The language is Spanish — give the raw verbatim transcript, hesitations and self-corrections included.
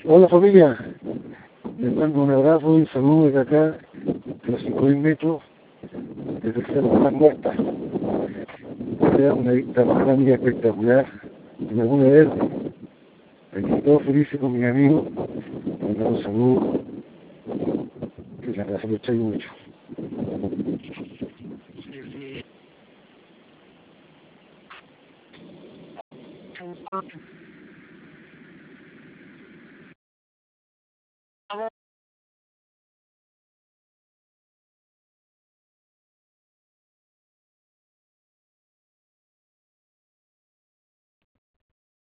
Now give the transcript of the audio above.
Hola familia, les mando un abrazo y saludo desde acá, de los cinco mil metros, desde el Cerro de las Muertas. Sea una vista panorámica espectacular, en Laguna Verde. Aquí todos felices con mis amigos, mandando un saludo, que la verdad se lo extraño mucho.